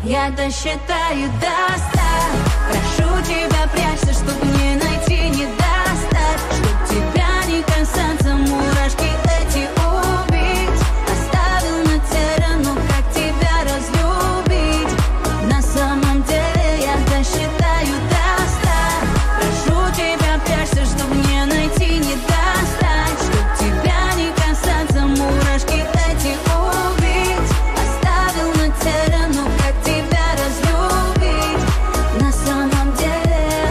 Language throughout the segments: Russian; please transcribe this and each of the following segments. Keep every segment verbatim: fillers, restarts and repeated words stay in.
Я досчитаю до ста. Прошу тебя, прячься, чтоб мне найти не достать. Чтоб тебя не касаться, мурашки эти убить. Оставил на теле, ну как тебя разлюбить? На самом деле я досчитаю до ста. Прошу тебя, прячься, чтоб мне найти не достать. Чтоб тебя не касаться, мурашки эти убить. Оставил на теле, ну как тебя разлюбить? На самом деле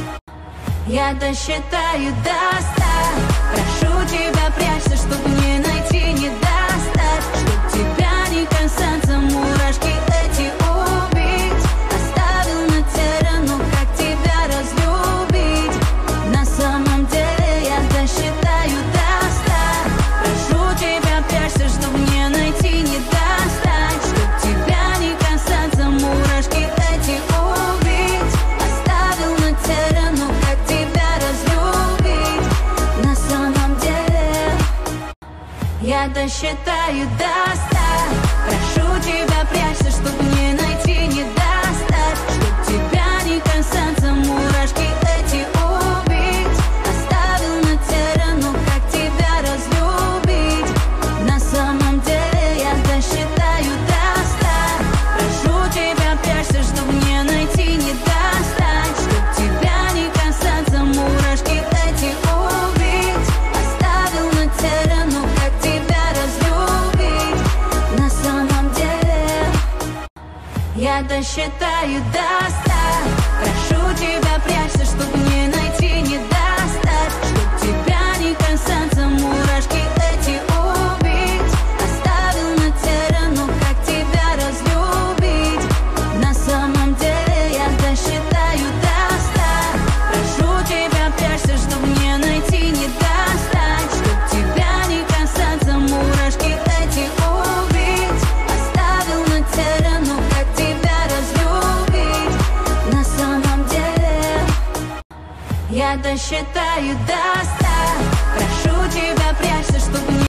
я досчитаю до ста. Прошу тебя, прячься, чтоб мне найти не достать. Чтоб тебя не касаться, мурашки эти убить. Оставил на теле, ну как тебя разлюбить? На самом деле я досчитаю до ста. Прошу тебя, прячься, чтоб мне найти не достать. Чтоб тебя не касаться, мурашки эти убить. Оставил на теле, ну как тебя разлюбить? На самом деле я досчитаю до ста. Прошу тебя, прячься, чтоб мне найти не достать. Чтоб тебя не касаться, мурашки эти убить. Оставил на теле, ну как тебя разлюбить? На самом деле я досчитаю до ста. Прошу тебя, прячься, чтоб мне найти не достать. Чтоб тебя не касаться, мурашки эти убить. Оставил на теле, ну как тебя разлюбить? На самом деле я досчитаю до ста. Прошу тебя, прячься, чтоб мне найти не достать. Чтоб тебя не касаться, мурашки эти убить. Оставил на теле, ну как тебя разлюбить? На самом деле я досчитаю до ста. Прошу тебя, прячься, чтоб мне найти не достать. Чтоб тебя не касаться, мурашки эти убить. Оставил на теле, ну как тебя разлюбить? На самом деле я досчитаю до ста. Прошу тебя, прячься, чтоб